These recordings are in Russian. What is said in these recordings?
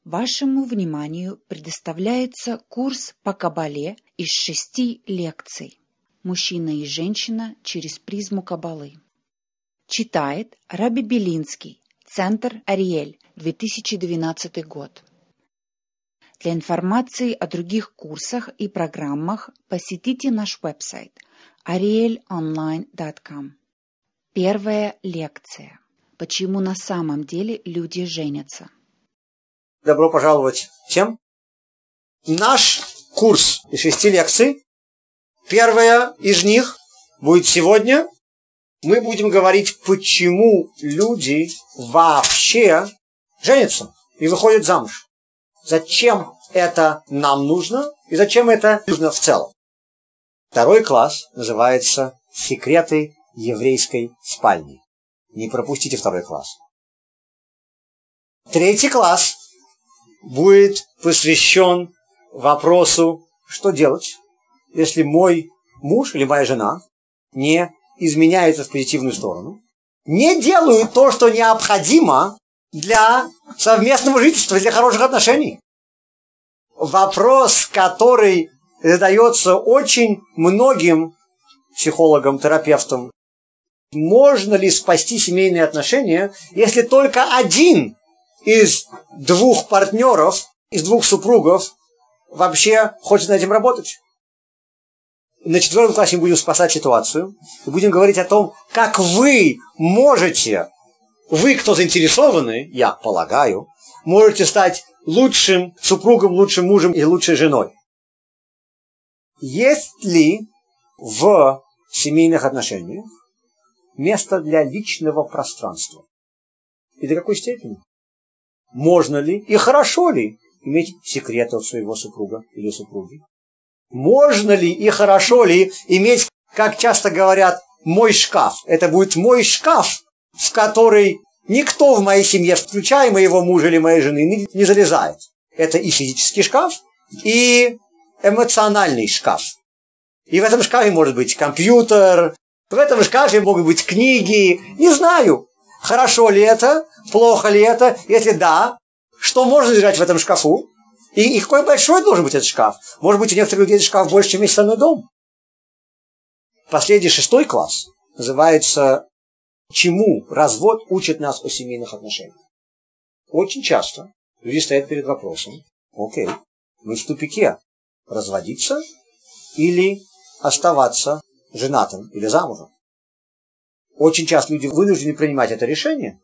Вашему вниманию предоставляется курс по Кабале из 6 лекций «Мужчина и женщина через призму Кабалы». Читает Раби Белинский, Центр Ариэль, 2012 год. Для информации о других курсах и программах посетите наш веб-сайт arielonline.com. Первая лекция. Почему на самом деле люди женятся? Добро пожаловать всем. Наш курс из 6 лекций. Первая из них будет сегодня. Мы будем говорить, почему люди вообще женятся и выходят замуж. Зачем это нам нужно и зачем это нужно в целом. Второй класс называется «Секреты еврейской спальни». Не пропустите второй класс. Третий класс будет посвящен вопросу, что делать, если мой муж или моя жена не изменяются в позитивную сторону, не делают то, что необходимо для совместного жительства, для хороших отношений. Вопрос, который задается очень многим психологам, терапевтам. Можно ли спасти семейные отношения, если только один из двух партнеров, из двух супругов вообще хочет над этим работать? На 4 классе мы будем спасать ситуацию. И будем говорить о том, как вы можете, вы, кто заинтересованы, я полагаю, можете стать лучшим супругом, лучшим мужем и лучшей женой. Есть ли в семейных отношениях место для личного пространства? И до какой степени? Можно ли и хорошо ли иметь секреты от своего супруга или супруги? Можно ли и хорошо ли иметь, как часто говорят, мой шкаф? Это будет мой шкаф, в который никто в моей семье, включая моего мужа или моей жены, не залезает. Это и физический шкаф, и эмоциональный шкаф. И в этом шкафе может быть компьютер, в этом шкафе могут быть книги. Не знаю, хорошо ли это, плохо ли это. Если да, что можно держать в этом шкафу? И какой большой должен быть этот шкаф? Может быть, у некоторых людей этот шкаф больше, чем весь остальной дом. Последний 6 класс называется «Чему развод учит нас о семейных отношениях?». Очень часто люди стоят перед вопросом: окей, мы в тупике. Разводиться или оставаться женатым или замужем? Очень часто люди вынуждены принимать это решение.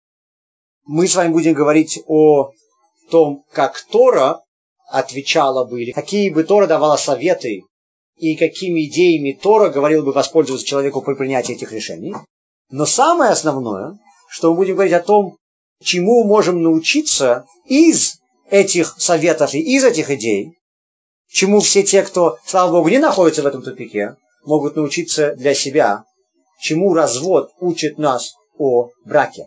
Мы с вами будем говорить о том, как Тора отвечала бы, или какие бы Тора давала советы, и какими идеями Тора говорила бы воспользоваться человеку при принятии этих решений. Но самое основное, что мы будем говорить о том, чему можем научиться из этих советов и из этих идей, чему все те, кто, слава Богу, не находятся в этом тупике, могут научиться для себя, чему развод учит нас о браке.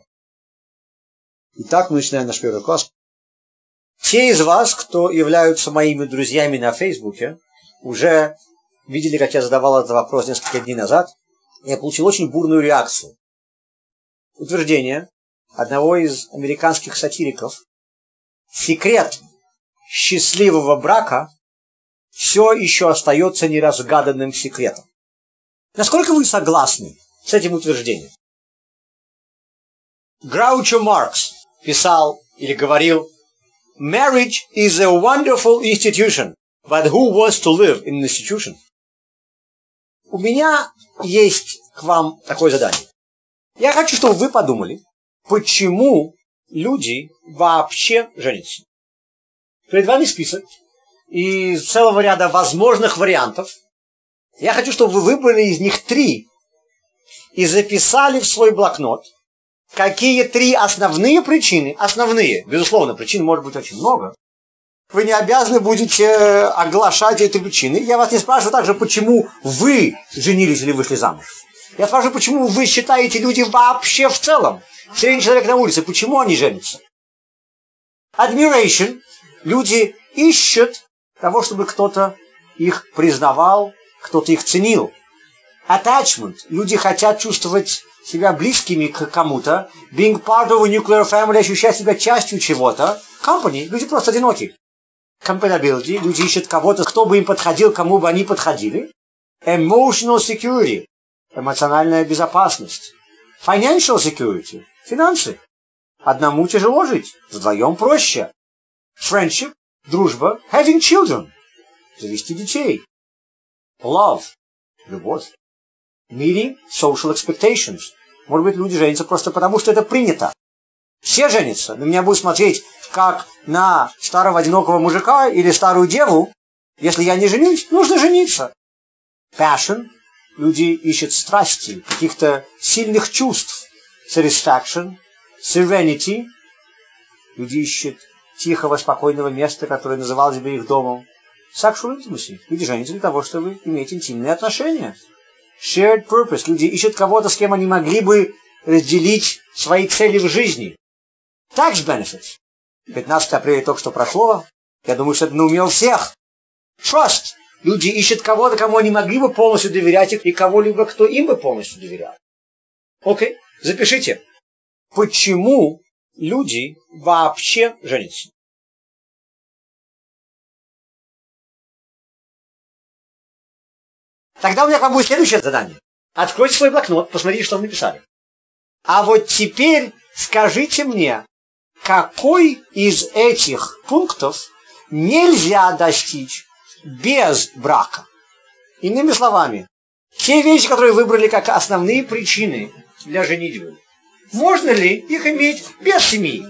Итак, мы начинаем наш первый класс. Те из вас, кто являются моими друзьями на Фейсбуке, уже видели, как я задавал этот вопрос несколько дней назад. Я получил очень бурную реакцию. Утверждение одного из американских сатириков: секрет счастливого брака все еще остается неразгаданным секретом. Насколько вы согласны с этим утверждением? Граучо Маркс писал или говорил: Marriage is a wonderful institution, but who wants to live in an institution? У меня есть к вам такое задание. Я хочу, чтобы вы подумали, почему люди вообще женятся. Перед вами список из целого ряда возможных вариантов. Я хочу, чтобы вы выбрали из них 3 и записали в свой блокнот, какие 3 основные причины, безусловно, причин может быть очень много. Вы не обязаны будете оглашать эти причины. Я вас не спрашиваю также, почему вы женились или вышли замуж. Я спрашиваю, почему вы считаете, люди вообще в целом, средний человек на улице, почему они женятся. Admiration. Люди ищут того, чтобы кто-то их признавал, кто-то их ценил. Attachment. Люди хотят чувствовать себя близкими к кому-то, being part of a nuclear family, ощущать себя частью чего-то. Company, люди просто одиноки. Compatibility, люди ищут кого-то, кто бы им подходил, кому бы они подходили. Emotional security, эмоциональная безопасность. Financial security, финансы. Одному тяжело жить, вдвоем проще. Friendship, дружба. Having children, завести детей. Love, любовь. Meeting social expectations. Может быть, люди женятся просто потому, что это принято. Все женятся. На меня будут смотреть как на старого одинокого мужика или старую деву. Если я не женюсь, нужно жениться. Passion. Люди ищут страсти, каких-то сильных чувств. Satisfaction. Serenity. Люди ищут тихого, спокойного места, которое называлось бы их домом. Sexual intimacy. Люди женятся для того, чтобы иметь интимные отношения. Shared purpose. Люди ищут кого-то, с кем они могли бы разделить свои цели в жизни. Tax benefits. 15 апреля только что прошло. Я думаю, что это на уме у всех. Trust. Люди ищут кого-то, кому они могли бы полностью доверять, и кого-либо, кто им бы полностью доверял. Окей, запишите. Почему люди вообще женятся? Тогда у меня к вам будет следующее задание. Откройте свой блокнот, посмотрите, что вы написали. А вот теперь скажите мне, какой из этих пунктов нельзя достичь без брака? Иными словами, те вещи, которые выбрали как основные причины для женитьбы, можно ли их иметь без семьи?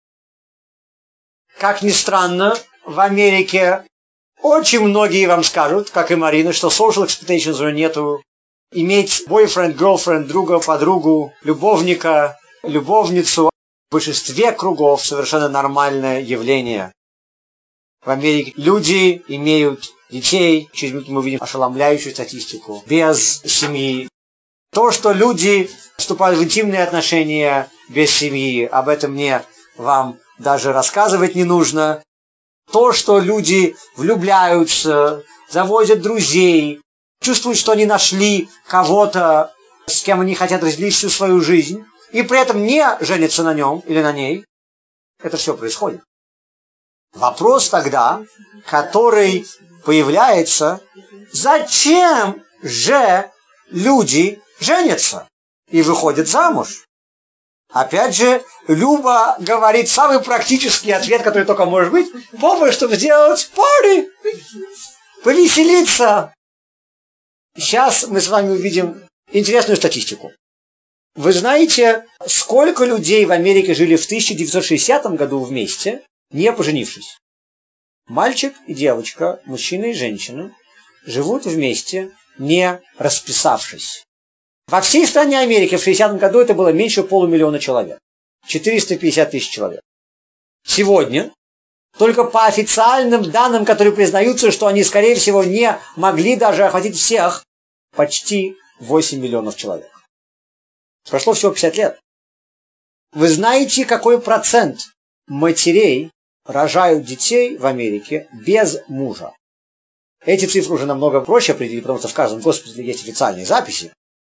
Как ни странно, в Америке очень многие вам скажут, как и Марина, что social expectations уже нету. Иметь boyfriend, girlfriend, друга, подругу, любовника, любовницу в большинстве кругов совершенно нормальное явление. В Америке люди имеют детей, через минуту мы увидим ошеломляющую статистику, без семьи. То, что люди вступают в интимные отношения без семьи, об этом мне вам даже рассказывать не нужно. То, что люди влюбляются, заводят друзей, чувствуют, что они нашли кого-то, с кем они хотят разделить всю свою жизнь, и при этом не женятся на нем или на ней, это все происходит. Вопрос тогда, который появляется, зачем же люди женятся и выходят замуж? Опять же, Люба говорит самый практический ответ, который только может быть, повод, чтобы сделать парty, повеселиться. Сейчас мы с вами увидим интересную статистику. Вы знаете, сколько людей в Америке жили в 1960 году вместе, не поженившись? Мальчик и девочка, мужчина и женщина живут вместе, не расписавшись. Во всей стране Америки в 60-м году это было меньше 500 000 человек. 450 000 человек. Сегодня, только по официальным данным, которые признаются, что они, скорее всего, не могли даже охватить всех, почти 8 миллионов человек. Прошло всего 50 лет. Вы знаете, какой процент матерей рожают детей в Америке без мужа? Эти цифры уже намного проще определить, потому что в каждом госпитале есть официальные записи.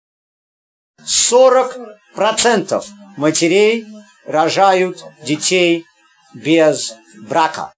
40% матерей рожают детей без брака.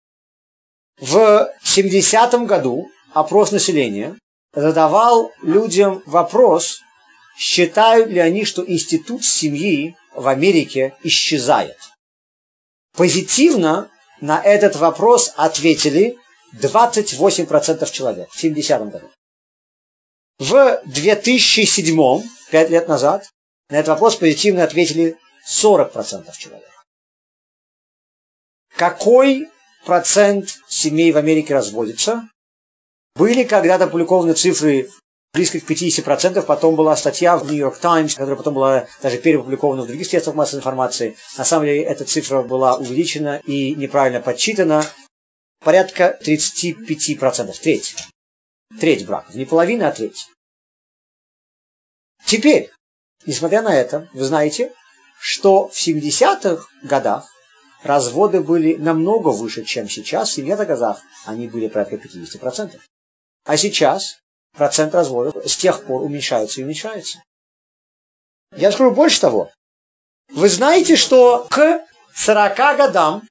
В 70-м году опрос населения задавал людям вопрос, считают ли они, что институт семьи в Америке исчезает. Позитивно на этот вопрос ответили 28% человек в 70-м году. В 2007, 5 лет назад, на этот вопрос позитивно ответили 40% человек. Какой процент семей в Америке разводится? Были когда-то опубликованы цифры близко к 50%, потом была статья в New York Times, которая потом была даже переопубликована в других средствах массовой информации. На самом деле эта цифра была увеличена и неправильно подсчитана. Порядка 35%, треть браков. Не половина, а треть. Теперь, несмотря на это, вы знаете, что в 70-х годах разводы были намного выше, чем сейчас. В 70-х годах они были порядка 50%. А сейчас процент разводов с тех пор уменьшается и уменьшается. Я скажу больше того. Вы знаете, что к 40 годам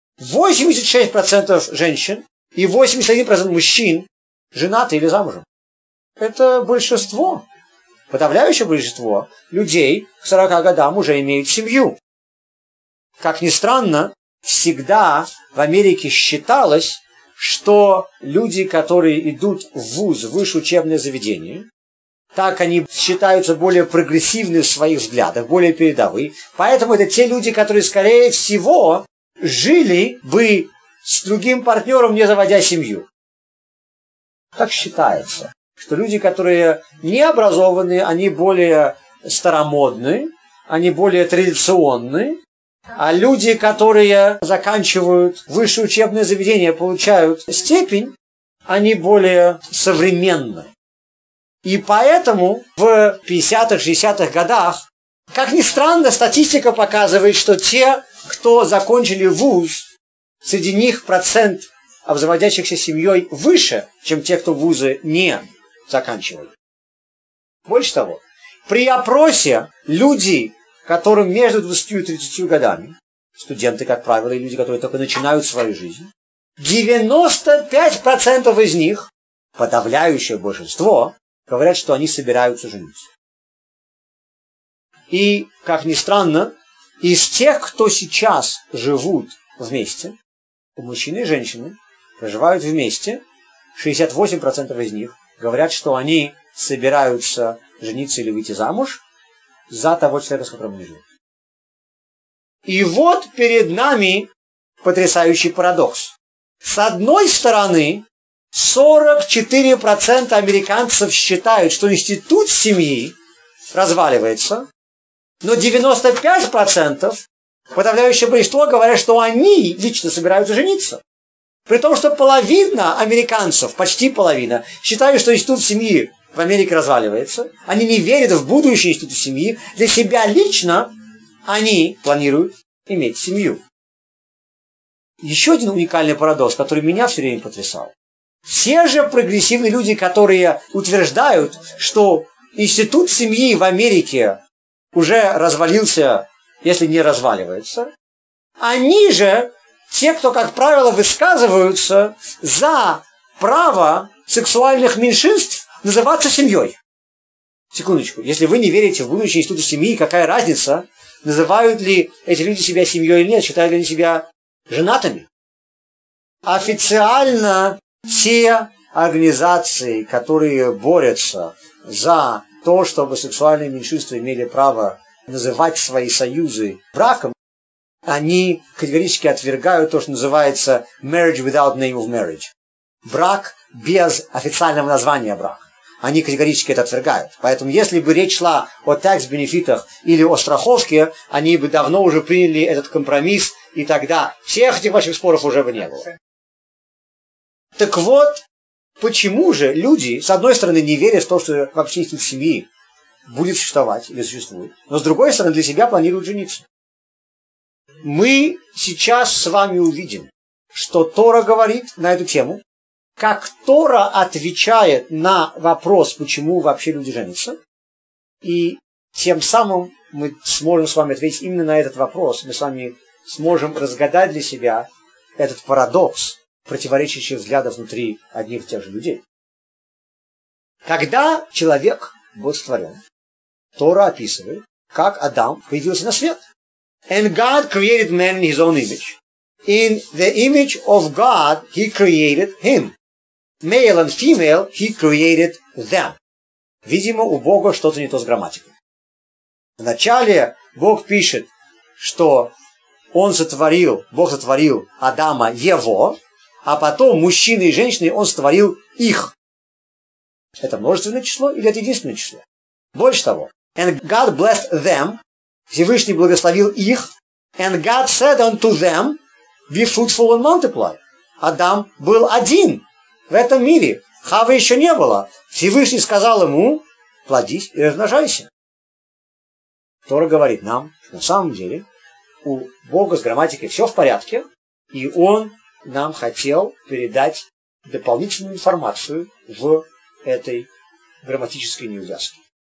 86% женщин и 81% мужчин женаты или замужем. Это большинство, подавляющее большинство людей к 40 годам уже имеют семью. Как ни странно, всегда в Америке считалось, что люди, которые идут в вуз, в высшее учебное заведение, так они считаются более прогрессивны в своих взглядах, более передовые. Поэтому это те люди, которые, скорее всего, жили бы с другим партнером, не заводя семью. Так считается, что люди, которые не образованы, они более старомодны, они более традиционны, а люди, которые заканчивают высшее учебное заведение, получают степень, они более современны. И поэтому в 50-х, 60-х годах, как ни странно, статистика показывает, что те, кто закончили вуз, среди них процент обзаводящихся семьей выше, чем те, кто вузы не заканчивали. Больше того, при опросе люди, которым между 20 и 30 годами, студенты, как правило, и люди, которые только начинают свою жизнь, 95% из них, подавляющее большинство, говорят, что они собираются жениться. И, как ни странно, из тех, кто сейчас живут вместе, мужчины и женщины проживают вместе, 68% из них говорят, что они собираются жениться или выйти замуж за того человека, с которым они живут. И вот перед нами потрясающий парадокс. С одной стороны, 44% американцев считают, что институт семьи разваливается, но 95%, подавляющее большинство, говорят, что они лично собираются жениться. При том, что половина американцев, почти половина, считают, что институт семьи в Америке разваливается. Они не верят в будущее института семьи. Для себя лично они планируют иметь семью. Еще один уникальный парадокс, который меня все время потрясал. Все же прогрессивные люди, которые утверждают, что институт семьи в Америке уже развалился, если не разваливается, они же те, кто, как правило, высказываются за право сексуальных меньшинств называться семьей. Секундочку, если вы не верите в будущее института семьи, какая разница, называют ли эти люди себя семьей или нет, считают ли они себя женатыми? Официально все организации, которые борются за то, чтобы сексуальные меньшинства имели право называть свои союзы браком, они категорически отвергают то, что называется marriage without name of marriage. Брак без официального названия брака. Они категорически это отвергают. Поэтому если бы речь шла о такс-бенефитах или о страховке, они бы давно уже приняли этот компромисс, и тогда всех этих ваших споров уже бы не было. Так вот, почему же люди, с одной стороны, не верят в то, что вообще институт семьи будет существовать или существует, но с другой стороны, для себя планируют жениться? Мы сейчас с вами увидим, что Тора говорит на эту тему, как Тора отвечает на вопрос, почему вообще люди женятся, и тем самым мы сможем с вами ответить именно на этот вопрос, мы с вами сможем разгадать для себя этот парадокс противоречащих взглядов внутри одних и тех же людей. Когда человек был сотворен, Тора описывает, как Адам появился на свет. And God created man in his own image. In the image of God, he created him. Male and female, he created them. Видимо, у Бога что-то не то с грамматикой. Вначале Бог пишет, что Бог сотворил Адама его, а потом мужчины и женщины Он сотворил их. Это множественное число или это единственное число? Больше того. And God blessed them. Всевышний благословил их. And God said unto them, be fruitful and multiply. Адам был один в этом мире. Хавы еще не было. Всевышний сказал ему, плодись и размножайся. Тора говорит нам, что на самом деле у Бога с грамматикой все в порядке, и Он нам хотел передать дополнительную информацию в этой грамматической неувязке.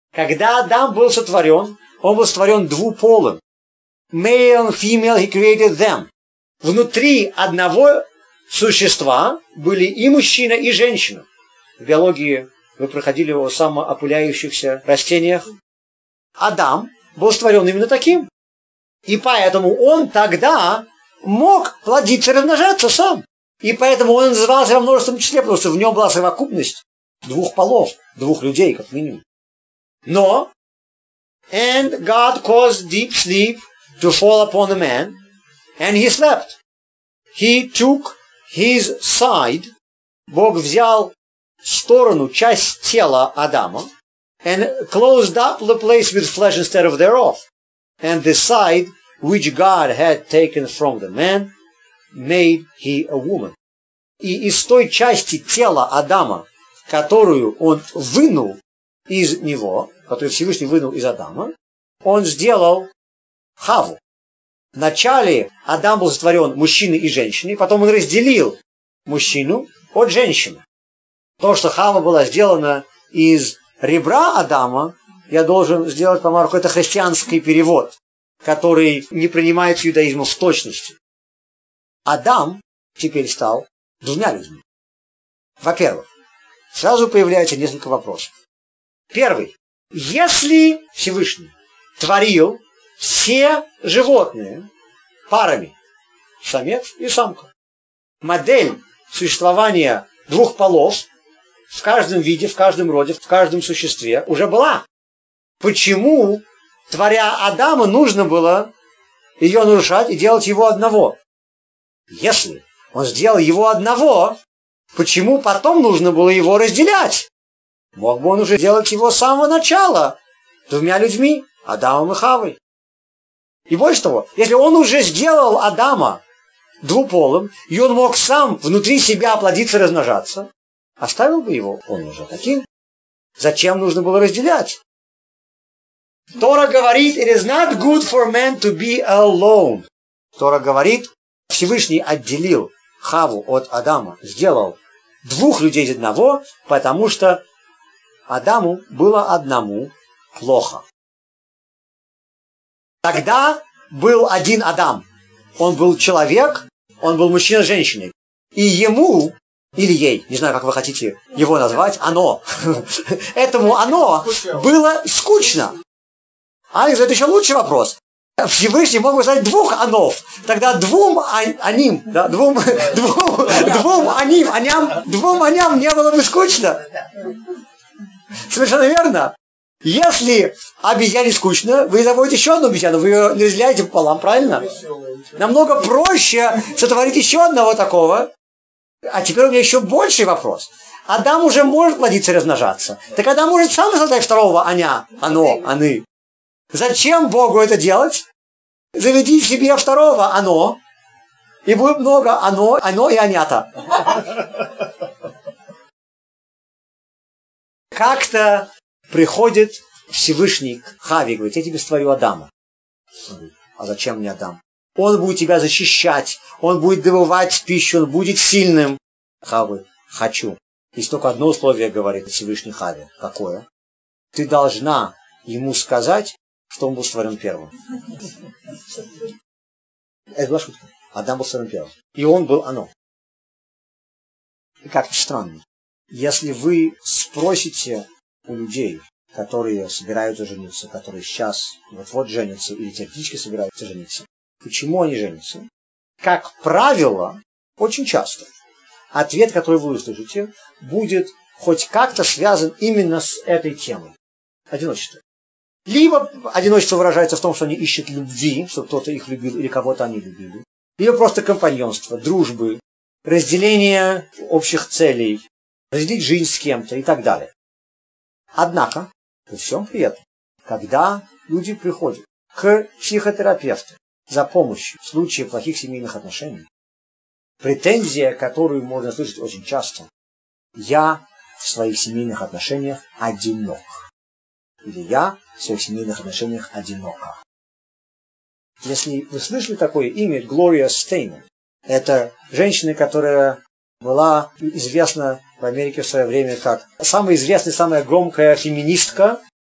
Когда Адам был сотворен, он был сотворен двуполым. Male and female, he created them. Внутри одного существа были и мужчина, и женщина. В биологии вы проходили о самоопыляющихся растениях. Адам был сотворен именно таким. И поэтому он тогда мог плодиться и размножаться сам. И поэтому он назывался во множественном числе, потому что в нем была совокупность двух полов, двух людей, как минимум. Но and God caused deep sleep to fall upon the man, and he slept. He took his side, Бог взял сторону, часть тела Адама, and closed up the place with flesh instead of thereof. And the side which God had taken from the man made he a woman. И из той части тела Адама, которую он вынул из него, которую Всевышний вынул из Адама, он сделал Хаву. Вначале Адам был сотворен мужчиной и женщиной, потом он разделил мужчину от женщины. То, что Хава была сделана из ребра Адама, я должен сделать, по-моему, какой-то христианский перевод, который не принимает иудаизма в точности. Адам теперь стал двумя людьми. Во-первых, сразу появляется несколько вопросов. Первый. Если Всевышний творил все животные парами, самец и самка, модель существования двух полов в каждом виде, в каждом роде, в каждом существе уже была. Почему, творя Адама, нужно было ее нарушать и делать его одного? Если он сделал его одного, почему потом нужно было его разделять? Мог бы он уже делать его с самого начала двумя людьми, Адамом и Хавой. И больше того, если он уже сделал Адама двуполым, и он мог сам внутри себя плодиться и размножаться, оставил бы его он уже таким. Зачем нужно было разделять? Тора говорит, it is not good for man to be alone. Тора говорит, Всевышний отделил Хаву от Адама, сделал двух людей из одного, потому что Адаму было одному плохо. Тогда был один Адам. Он был человек, он был мужчина с женщиной. И ему, или ей, не знаю, как вы хотите его назвать, оно, этому оно было скучно. Алекс, это еще лучший вопрос. Всевышний мог бы сказать двух анов. Тогда двум аним не было бы скучно. Совершенно верно. Если обезьяне скучно, вы заводите еще одну обезьяну, вы ее не разделяете пополам, правильно? Намного проще сотворить еще одного такого. А теперь у меня еще больший вопрос. Адам уже может плодиться и размножаться. Так Адам может сам создать второго аны. Зачем Богу это делать? Заведи в себе второго оно, и будет много оно и анята. Как-то приходит Всевышний к Хаве и говорит, я тебе створю Адама. Он говорит, а зачем мне Адам? Он будет тебя защищать, он будет добывать пищу, он будет сильным. Хава говорит, хочу. Есть только одно условие, говорит Всевышний Хаве. Какое? Ты должна ему сказать, что он был створен первым. Это была шутка. Адам был створен первым. И он был оно. И как-то странно. Если вы спросите у людей, которые собираются жениться, которые сейчас вот-вот женятся или теоретически собираются жениться, почему они женятся? Как правило, очень часто ответ, который вы услышите, будет хоть как-то связан именно с этой темой. Одиночество. Либо одиночество выражается в том, что они ищут любви, что кто-то их любил или кого-то они любили. Либо просто компаньонство, дружбы, разделение общих целей, разделить жизнь с кем-то и так далее. Однако, при всем при этом, когда люди приходят к психотерапевту за помощью в случае плохих семейных отношений, претензия, которую можно слышать очень часто, я в своих семейных отношениях одинок. Или я в своих семейных отношениях одинока. Если вы слышали такое имя, Глория Стейнем, это женщина, которая была известна в Америке в свое время как самая известная, самая громкая феминистка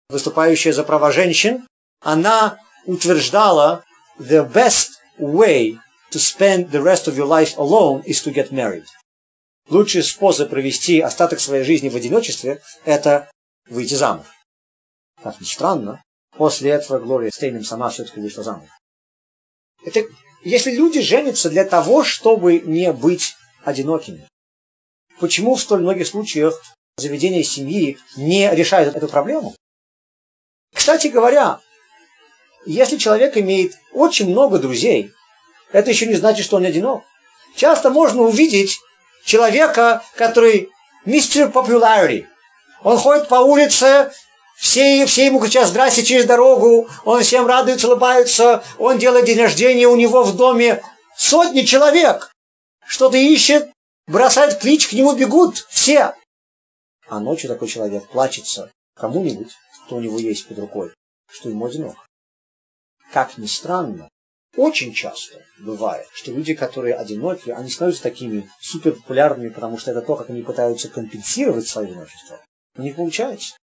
выступающая за права женщин, она утверждала the best way to spend the rest of your life alone is to get married. Лучший способ провести остаток своей жизни в одиночестве – это выйти замуж. Как ни странно, после этого Глория Стейнем сама все-таки вышла замуж. Это если люди женятся для того, чтобы не быть одинокими, почему в столь многих случаях заведение семьи не решает эту проблему? Кстати говоря, если человек имеет очень много друзей, это еще не значит, что он одинок. Часто можно увидеть человека, который Mr. Popularity. Он ходит по улице, все ему кричат «здрасте» через дорогу, он всем радуется, улыбается, он делает день рождения, у него в доме сотни человек. Что-то ищет, бросает клич, к нему бегут все. А ночью такой человек плачется кому-нибудь, кто у него есть под рукой, что ему одинок. Как ни странно, очень часто бывает, что люди, которые одиноки, они становятся такими суперпопулярными, потому что это то, как они пытаются компенсировать свое одиночество. Но не получается.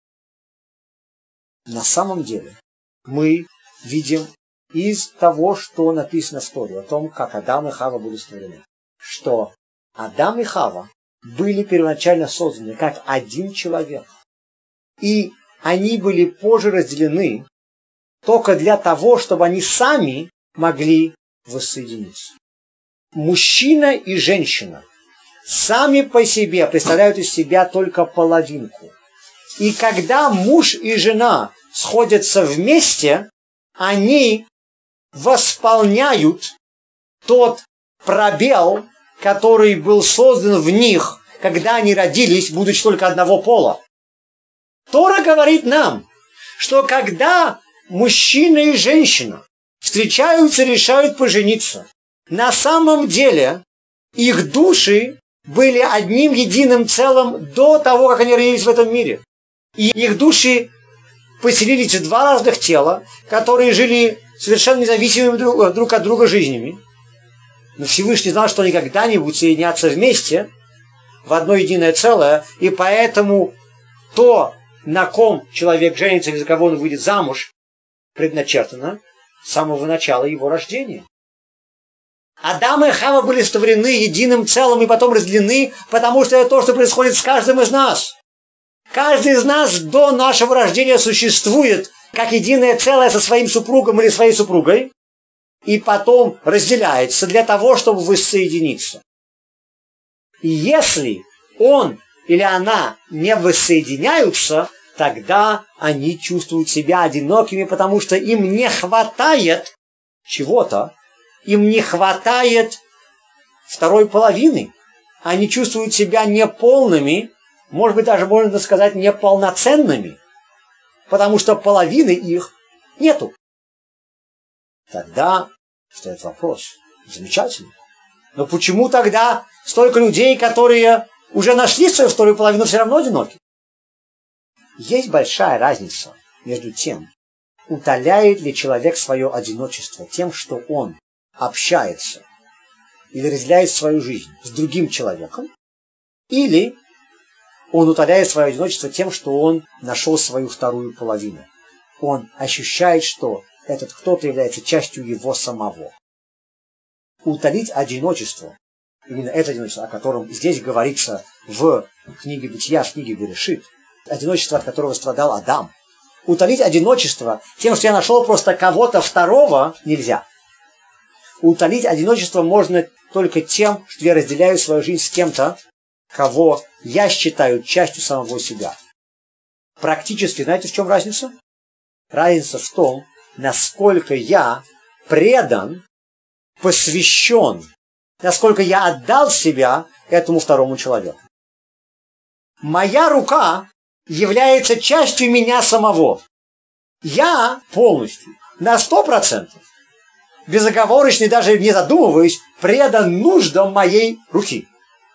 На самом деле, мы видим из того, что написано в Торе, о том, как Адам и Хава были створены, что Адам и Хава были первоначально созданы как один человек. И они были позже разделены только для того, чтобы они сами могли воссоединиться. Мужчина и женщина сами по себе представляют из себя только половинку. И когда муж и жена сходятся вместе, они восполняют тот пробел, который был создан в них, когда они родились, будучи только одного пола. Тора говорит нам, что когда мужчина и женщина встречаются и решают пожениться, на самом деле их души были одним единым целым до того, как они родились в этом мире. И их души поселились в два разных тела, которые жили совершенно независимыми друг от друга жизнями. Но Всевышний знал, что они когда-нибудь соединятся вместе в одно единое целое, и поэтому то, на ком человек женится или за кого он выйдет замуж, предначертано с самого начала его рождения. Адам и Хава были сотворены единым целым и потом разделены, потому что это то, что происходит с каждым из нас. Каждый из нас до нашего рождения существует как единое целое со своим супругом или своей супругой, и потом разделяется для того, чтобы воссоединиться. И если он или она не воссоединяются, тогда они чувствуют себя одинокими, потому что им не хватает чего-то, им не хватает второй половины. Они чувствуют себя неполными, может быть, даже можно сказать, неполноценными, потому что половины их нету. Тогда встает вопрос. Замечательно. Но почему тогда столько людей, которые уже нашли свою вторую половину, все равно одиноки? Есть большая разница между тем, утоляет ли человек свое одиночество тем, что он общается или разделяет свою жизнь с другим человеком, или он утоляет свое одиночество тем, что он нашел свою вторую половину. Он ощущает, что этот кто-то является частью его самого. Утолить одиночество, именно это одиночество, о котором здесь говорится в книге Бытия, в книге Берешит, одиночество, от которого страдал Адам. Утолить одиночество тем, что я нашел просто кого-то второго, нельзя. Утолить одиночество можно только тем, что я разделяю свою жизнь с кем-то, кого я считаю частью самого себя. Практически, знаете, в чем разница? Разница в том, насколько я предан, посвящен, насколько я отдал себя этому второму человеку. Моя рука является частью меня самого. Я полностью, на 100%, безоговорочно, даже не задумываясь, предан нуждам моей руки.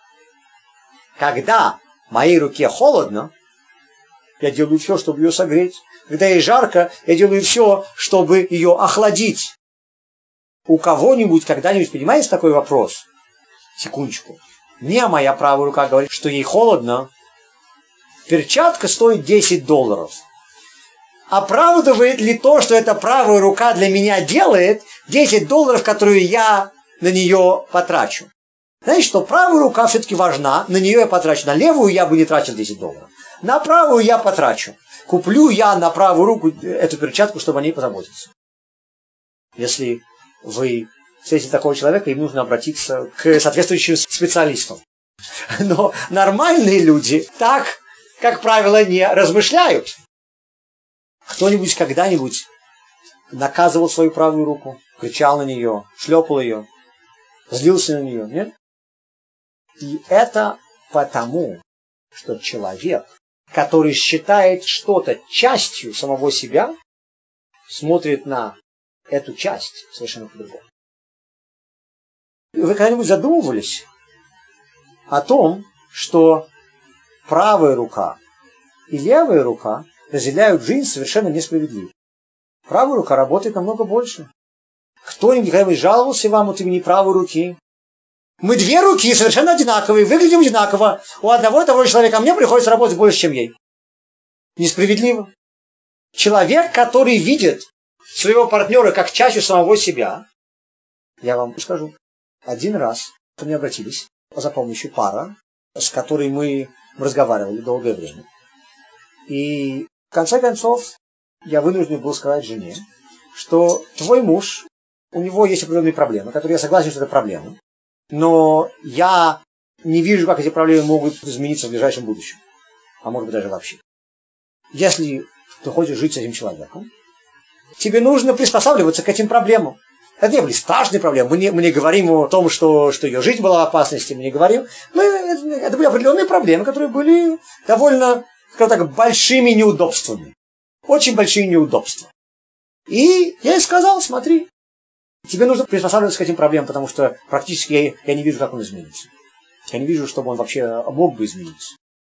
Когда моей руке холодно, я делаю все, чтобы ее согреть. Когда ей жарко, я делаю все, чтобы ее охладить. У кого-нибудь когда-нибудь поднимается такой вопрос? Секундочку. Мне моя правая рука говорит, что ей холодно. Перчатка стоит $10. оправдывает ли то, что эта правая рука для меня делает, $10, которые я на нее потрачу. Знаете, что правая рука все-таки важна, на нее я потрачу. На левую я бы не тратил $10. На правую я потрачу. Куплю я на правую руку эту перчатку, чтобы о ней позаботиться. Если вы встретите такого человека, им нужно обратиться к соответствующим специалистам. Но нормальные люди так, как правило, не размышляют. Кто-нибудь когда-нибудь наказывал свою правую руку, кричал на нее, шлепал ее, злился на нее, нет? И это потому, что человек, который считает что-то частью самого себя, смотрит на эту часть совершенно по-другому. Вы когда-нибудь задумывались о том, что правая рука и левая рука разделяют жизнь совершенно несправедливо? Правая рука работает намного больше. Кто-нибудь когда-нибудь жаловался вам от имени правой руки? Мы две руки совершенно одинаковые, выглядим одинаково. У одного и того же человека, а мне приходится работать больше, чем ей. Несправедливо. Человек, который видит своего партнера как частью самого себя, я вам скажу, один раз ко мне обратились за помощью пара, с которой мы разговаривали долгое время. И в конце концов я вынужден был сказать жене, что твой муж, у него есть определенные проблемы, которые я согласен, что это проблемы, но я не вижу, как эти проблемы могут измениться в ближайшем будущем, а может быть даже вообще. Если ты хочешь жить с этим человеком, тебе нужно приспосабливаться к этим проблемам. Это не были страшные проблемы. Мы не говорим о том, что ее жизнь была в опасности. Мы не говорим. Это были определенные проблемы, которые были довольно, скажем так, большими неудобствами. Очень большие неудобства. И я ей сказал, смотри, тебе нужно приспосабливаться к этим проблемам, потому что практически я не вижу, как он изменится. Я не вижу, чтобы он вообще мог бы измениться.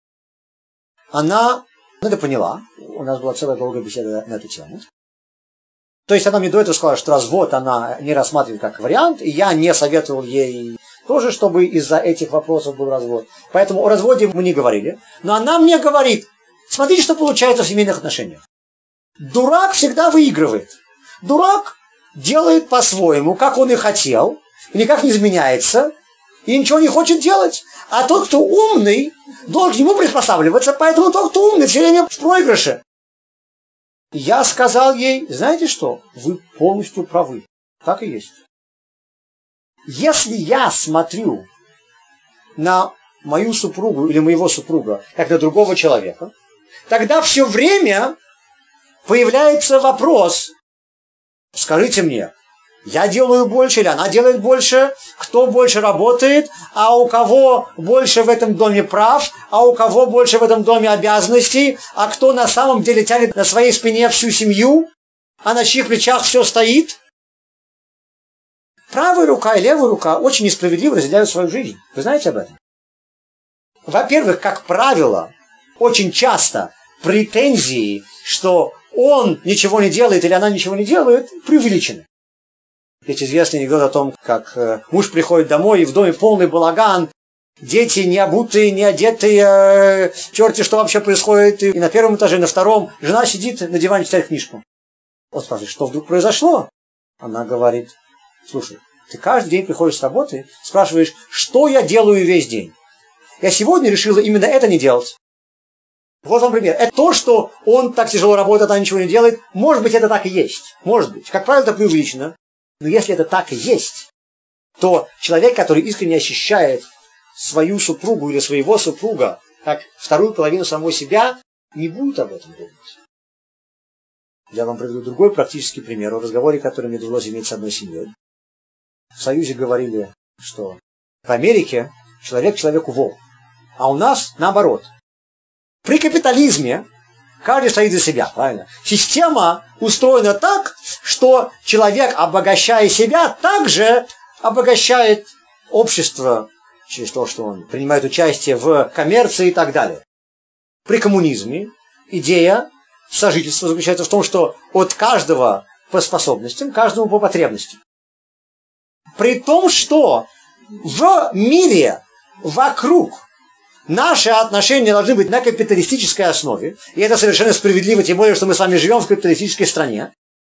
Она это поняла. У нас была целая долгая беседа на эту тему. То есть она мне до этого сказала, что развод она не рассматривает как вариант, и я не советовал ей тоже, чтобы из-за этих вопросов был развод. Поэтому о разводе мы не говорили. Но она мне говорит, смотрите, что получается в семейных отношениях. Дурак всегда выигрывает. Дурак делает по-своему, как он и хотел, и никак не изменяется, и ничего не хочет делать. А тот, кто умный, должен к нему приспосабливаться, поэтому тот, кто умный, все время в проигрыше. Я сказал ей, знаете что, вы полностью правы. Так и есть. Если я смотрю на мою супругу или моего супруга, как на другого человека, тогда все время появляется вопрос, скажите мне, я делаю больше или она делает больше, кто больше работает, а у кого больше в этом доме прав, а у кого больше в этом доме обязанностей, а кто на самом деле тянет на своей спине всю семью, а на чьих плечах все стоит. Правая рука и левая рука очень несправедливо разделяют свою жизнь. Вы знаете об этом? Во-первых, как правило, очень часто претензии, что он ничего не делает или она ничего не делает, преувеличены. Ведь известный анекдот о том, как муж приходит домой, и в доме полный балаган, дети не обутые, не одетые, черти, что вообще происходит. И на первом этаже, на втором, жена сидит на диване, читает книжку. Он спрашивает, что вдруг произошло? Она говорит, слушай, ты каждый день приходишь с работы, спрашиваешь, что я делаю весь день. Я сегодня решила именно это не делать. Вот вам пример. Это то, что он так тяжело работает, она ничего не делает. Может быть, это так и есть. Может быть. Как правило, это преувеличено. Но если это так и есть, то человек, который искренне ощущает свою супругу или своего супруга как вторую половину самого себя, не будет об этом думать. Я вам приведу другой практический пример о разговоре, который мне довелось иметь с одной семьей. В Союзе говорили, что в Америке человек человеку волк, а у нас наоборот. При капитализме каждый стоит за себя, правильно? Система устроена так, что человек, обогащая себя, также обогащает общество через то, что он принимает участие в коммерции и так далее. При коммунизме идея сожительства заключается в том, что от каждого по способностям, каждому по потребностям. При том, что в мире вокруг Наши отношения должны быть на капиталистической основе, и это совершенно справедливо, тем более, что мы с вами живем в капиталистической стране.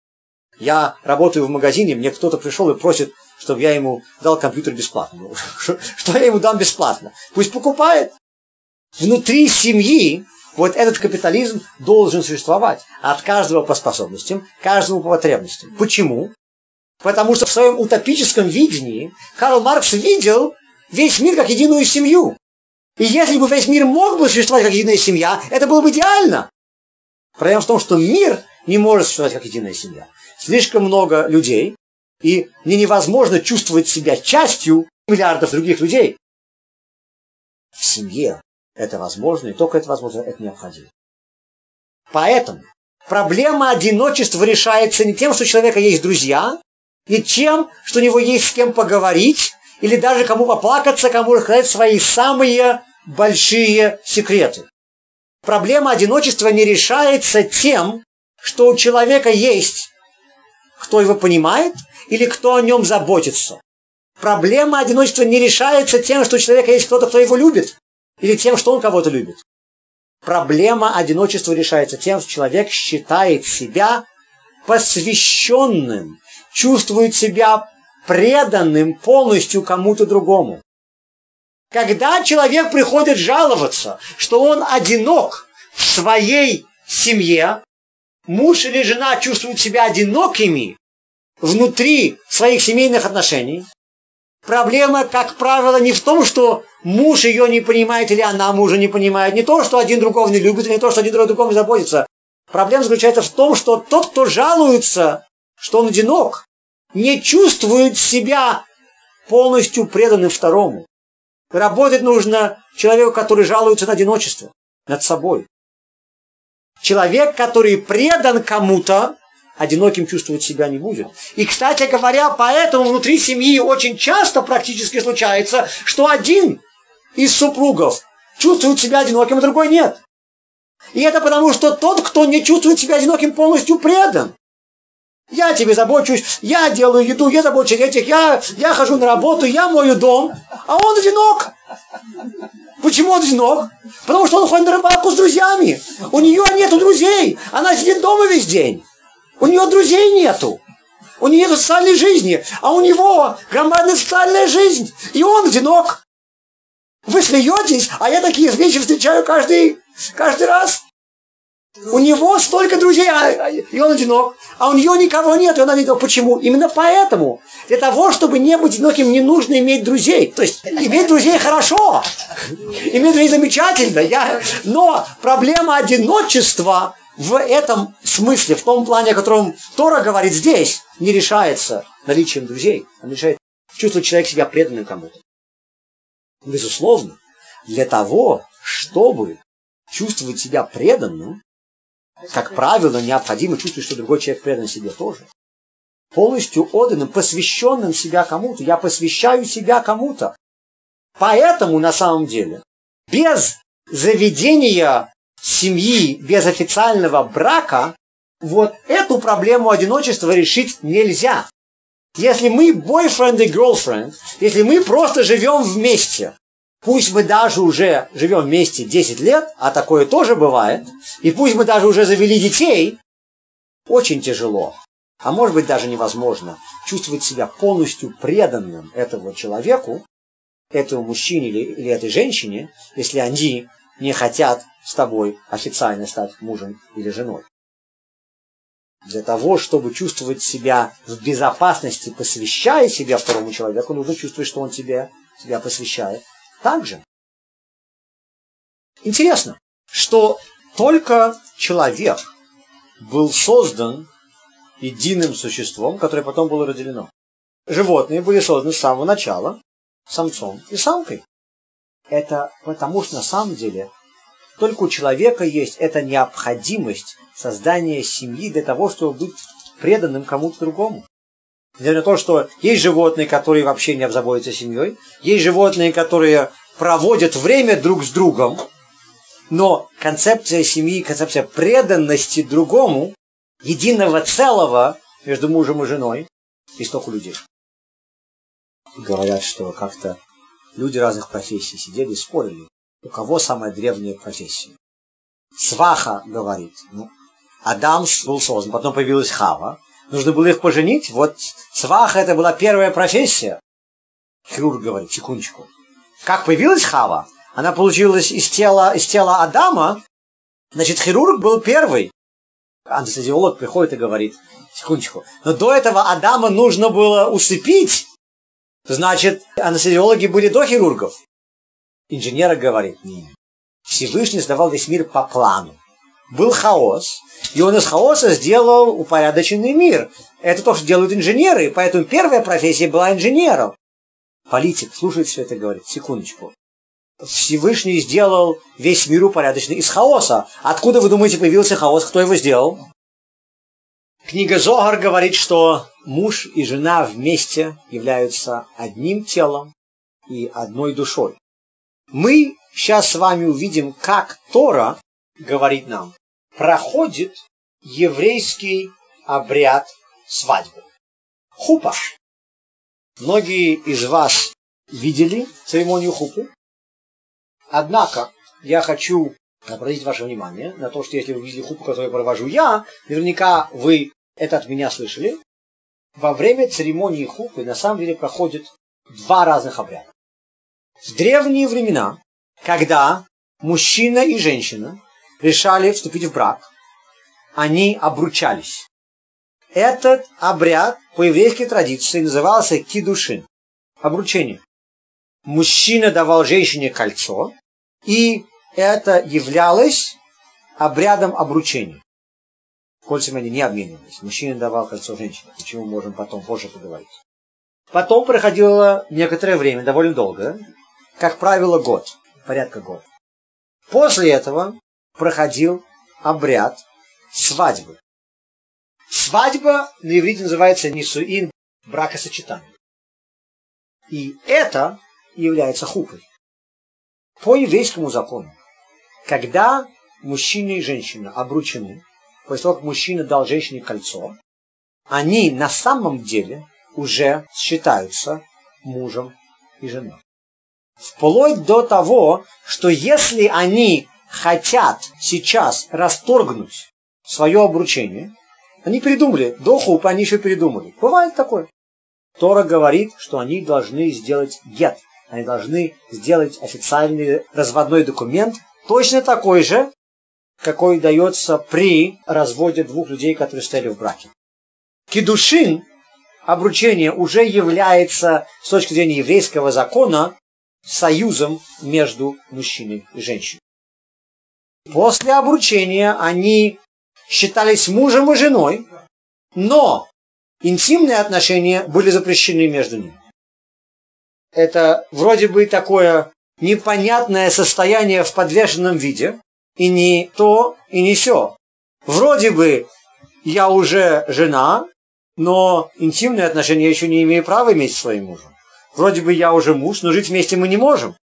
Я работаю в магазине, мне кто-то пришел и просит, чтобы я ему дал компьютер бесплатно. Что я ему дам бесплатно? Пусть покупает. Внутри семьи вот этот капитализм должен существовать. От каждого по способностям, каждому по потребностям. Почему? Потому что в своем утопическом видении Карл Маркс видел весь мир как единую семью. И если бы весь мир мог бы существовать как единая семья, это было бы идеально. Проблема в том, что мир не может существовать как единая семья. Слишком много людей, и мне невозможно чувствовать себя частью миллиардов других людей. В семье это возможно, и только это возможно, это необходимо. Поэтому проблема одиночества решается не тем, что у человека есть друзья, не тем, что у него есть с кем поговорить, или даже кому поплакаться, кому рассказать свои самые большие секреты. Проблема одиночества не решается тем, что у человека есть кто его понимает или кто о нем заботится. Проблема одиночества не решается тем, что у человека есть кто-то, кто его любит, или тем, что он кого-то любит. Проблема одиночества решается тем, что человек считает себя посвященным, чувствует себя преданным полностью кому-то другому. Когда человек приходит жаловаться, что он одинок в своей семье, муж или жена чувствуют себя одинокими внутри своих семейных отношений, проблема, как правило, не в том, что муж ее не понимает или она мужа не понимает, не то, что один другого не любит, или не то, что один другому не заботится. Проблема заключается в том, что тот, кто жалуется, что он одинок, не чувствует себя полностью преданным второму. Работать нужно человеку, который жалуется на одиночество, над собой. Человек, который предан кому-то, одиноким чувствовать себя не будет. И, кстати говоря, поэтому внутри семьи очень часто практически случается, что один из супругов чувствует себя одиноким, а другой нет. И это потому, что тот, кто не чувствует себя одиноким, полностью предан. Я тебе забочусь, я делаю еду, я забочусь о детях, я хожу на работу, я мою дом, а он одинок. Почему он одинок? Потому что он ходит на рыбалку с друзьями. У нее нету друзей, она сидит дома весь день. У нее друзей нету. У нее нет социальной жизни, а у него громадная социальная жизнь. И он одинок. Вы смеетесь, а я такие вещи встречаю каждый раз. У него столько друзей, и он одинок. А у нее никого нет, и он одинок. Почему? Именно поэтому. Для того, чтобы не быть одиноким, не нужно иметь друзей. То есть, иметь друзей хорошо. Иметь друзей замечательно. Но проблема одиночества в этом смысле, в том плане, о котором Тора говорит здесь, не решается наличием друзей. Он решает, чувствует человек себя преданным кому-то. Безусловно, для того, чтобы чувствовать себя преданным, как правило, необходимо чувствовать, что другой человек предан себе тоже. Полностью отданным, посвященным себя кому-то. Я посвящаю себя кому-то. Поэтому, на самом деле, без заведения семьи, без официального брака, вот эту проблему одиночества решить нельзя. Если мы boyfriend и girlfriend, если мы просто живем вместе, пусть мы даже уже живем вместе 10 лет, а такое тоже бывает, и пусть мы даже уже завели детей, очень тяжело, а может быть даже невозможно, чувствовать себя полностью преданным этому человеку, этому мужчине или этой женщине, если они не хотят с тобой официально стать мужем или женой. Для того, чтобы чувствовать себя в безопасности, посвящая себя второму человеку, нужно чувствовать, что он тебя посвящает. Также интересно, что только человек был создан единым существом, которое потом было разделено. Животные были созданы с самого начала самцом и самкой. Это потому, что на самом деле только у человека есть эта необходимость создания семьи для того, чтобы быть преданным кому-то другому. Несмотря на то, что есть животные, которые вообще не обзаботятся семьей, есть животные, которые проводят время друг с другом, но концепция семьи, концепция преданности другому, единого целого между мужем и женой, есть только у людей. Говорят, что как-то люди разных профессий сидели и спорили. у кого самая древняя профессия. Сваха говорит, Адам был создан, потом появилась Хава. Нужно было их поженить. Вот сваха это была первая профессия. Хирург говорит, секундочку. Как появилась Хава? Она получилась из тела Адама. Значит, хирург был первый. Анестезиолог приходит и говорит, секундочку. Но до этого Адама нужно было усыпить. Значит, анестезиологи были до хирургов. Инженер говорит, нет. Всевышний создавал весь мир по плану. Был хаос, и он из хаоса сделал упорядоченный мир. Это то, что делают инженеры, поэтому первая профессия была инженером. Политик слушает все это и говорит, секундочку. Всевышний сделал весь мир упорядоченный из хаоса. Откуда, вы думаете, появился хаос? Кто его сделал? Книга Зоар говорит, что муж и жена вместе являются одним телом и одной душой. Мы сейчас с вами увидим, как Тора, говорит нам, проходит еврейский обряд свадьбы. Хупа. Многие из вас видели церемонию хупы. Однако я хочу обратить ваше внимание на то, что если вы видели хупу, которую провожу я, наверняка вы это от меня слышали. Во время церемонии хупы на самом деле проходят два разных обряда. В древние времена, когда мужчина и женщина решали вступить в брак, они обручались. Этот обряд по еврейской традиции назывался кидушин, обручение. Мужчина давал женщине кольцо, и это являлось обрядом обручения. Кольцами они не обменивались. Мужчина давал кольцо женщине, о чем мы можем потом позже поговорить. Потом проходило некоторое время, довольно долго, как правило, год, порядка года. После этого проходил обряд свадьбы. Свадьба на иврите называется нисуин, бракосочетание. И это является хупой. По еврейскому закону, когда мужчина и женщина обручены, после того, как мужчина дал женщине кольцо, они на самом деле уже считаются мужем и женой. Вплоть до того, что если они хотят сейчас расторгнуть свое обручение, они передумали. До хупы они еще передумали. Бывает такое. Тора говорит, что они должны сделать гет. Они должны сделать официальный разводной документ, точно такой же, какой дается при разводе двух людей, которые стояли в браке. Кидушин, обручение, уже является, с точки зрения еврейского закона, союзом между мужчиной и женщиной. После обручения они считались мужем и женой, но интимные отношения были запрещены между ними. Это вроде бы такое непонятное состояние в подвешенном виде, и не то, и не сё. Вроде бы я уже жена, но интимные отношения я еще не имею права иметь с своим мужем. Вроде бы я уже муж, но жить вместе мы не можем.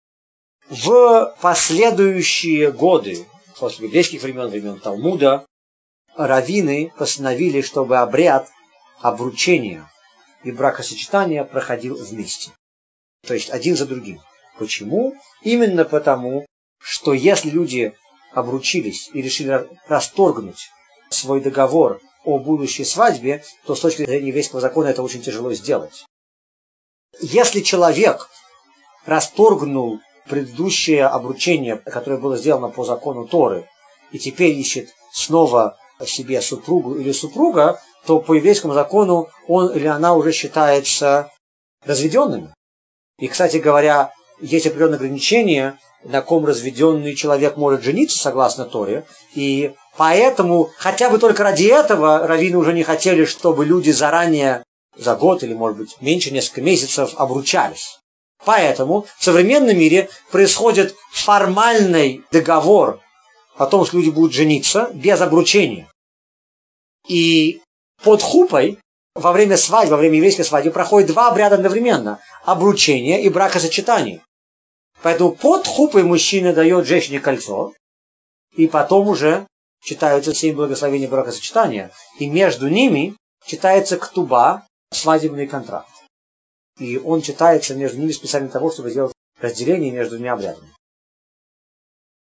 В последующие годы, после библейских времен Талмуда, раввины постановили, чтобы обряд обручения и бракосочетания проходил вместе. То есть один за другим. Почему? Именно потому, что если люди обручились и решили расторгнуть свой договор о будущей свадьбе, то с точки зрения еврейского закона это очень тяжело сделать. Если человек расторгнул предыдущее обручение, которое было сделано по закону Торы, и теперь ищет снова себе супругу или супруга, то по еврейскому закону он или она уже считается разведенными. И, кстати говоря, есть определенные ограничения, на ком разведенный человек может жениться, согласно Торе. И поэтому, хотя бы только ради этого, раввины уже не хотели, чтобы люди заранее, за год или, может быть, меньше, несколько месяцев обручались. Поэтому в современном мире происходит формальный договор о том, что люди будут жениться без обручения. И под хупой во время свадьбы, во время еврейской свадьбы проходит два обряда одновременно – обручение и бракосочетание. Поэтому под хупой мужчина дает женщине кольцо, и потом уже читаются 7 благословений бракосочетания, и между ними читается ктуба, свадебный контракт. И он читается между ними специально для того, чтобы сделать разделение между двумя обрядами.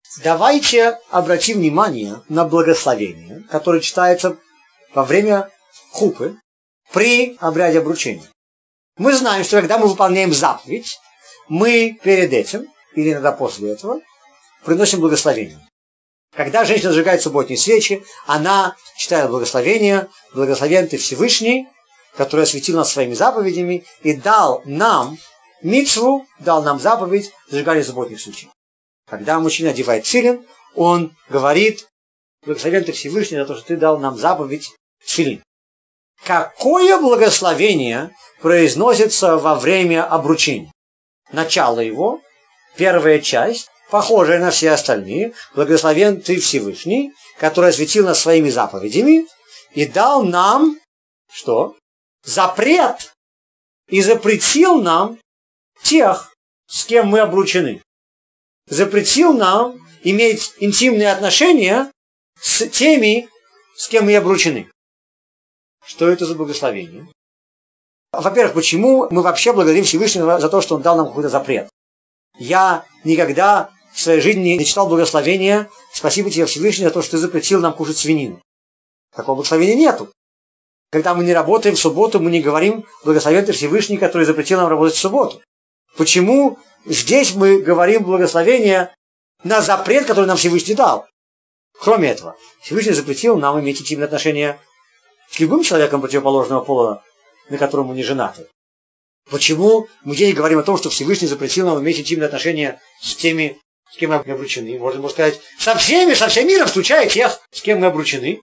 Давайте обратим внимание на благословение, которое читается во время хупы при обряде обручения. Мы знаем, что когда мы выполняем заповедь, мы перед этим, или иногда после этого, приносим благословение. Когда женщина зажигает субботние свечи, она читает благословение: «Благословен ты Всевышний, который осветил нас своими заповедями и дал нам мицву, дал нам заповедь зажигания субботних свечей». Когда мужчина одевает тфилин, он говорит: «Благословен ты Всевышний за то, что ты дал нам заповедь тфилин». Какое благословение произносится во время обручения? Начало его, первая часть, похожая на все остальные: «Благословен ты Всевышний, который осветил нас своими заповедями и дал нам» что? Запрет, и запретил нам тех, с кем мы обручены. Запретил нам иметь интимные отношения с теми, с кем мы обручены. Что это за благословение? Во-первых, почему мы вообще благодарим Всевышнего за то, что Он дал нам какой-то запрет? Я никогда в своей жизни не читал благословения: «Спасибо тебе, Всевышний, за то, что ты запретил нам кушать свинину». Такого благословения нету. Когда мы не работаем в субботу, мы не говорим: «Благословен ты Всевышний, который запретил нам работать в субботу». Почему здесь мы говорим благословение на запрет, который нам Всевышний дал? Кроме этого, Всевышний запретил нам иметь интимные отношения с любым человеком противоположного пола, на котором мы не женаты. Почему мы здесь говорим о том, что Всевышний запретил нам иметь интимные отношения с теми, с кем мы обручены? Можно сказать, со всем миром, включая тех, с кем мы обручены.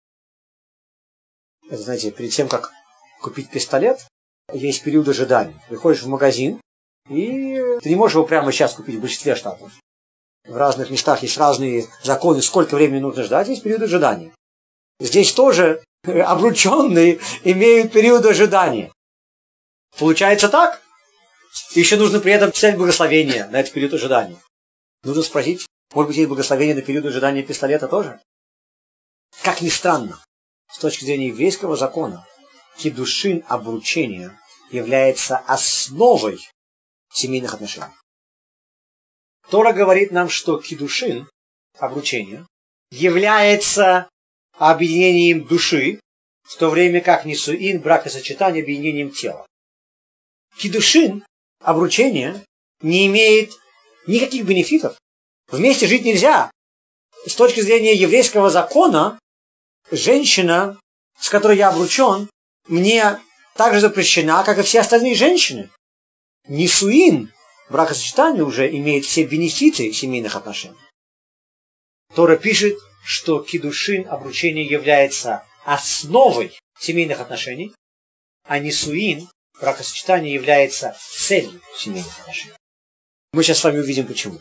Это, знаете, перед тем, как купить пистолет, есть период ожидания. Приходишь в магазин, и ты не можешь его прямо сейчас купить в большинстве штатов. В разных местах есть разные законы, сколько времени нужно ждать, есть период ожидания. Здесь тоже обрученные имеют период ожидания. Получается так? Еще нужно при этом писать благословение на этот период ожидания. Нужно спросить, может быть, есть благословение на период ожидания пистолета тоже? Как ни странно, с точки зрения еврейского закона, кидушин, обручение, является основой семейных отношений. Тора говорит нам, что кидушин, обручение, является объединением души, в то время как нисуин, бракосочетание, объединением тела. Кидушин, обручение, не имеет никаких бенефитов. Вместе жить нельзя. С точки зрения еврейского закона, женщина, с которой я обручен, мне так же запрещена, как и все остальные женщины. Нисуин, бракосочетание, уже имеет все бенефиты семейных отношений. Тора пишет, что кидушин, обручение, является основой семейных отношений, а нисуин, бракосочетание, является целью семейных отношений. Мы сейчас с вами увидим, почему.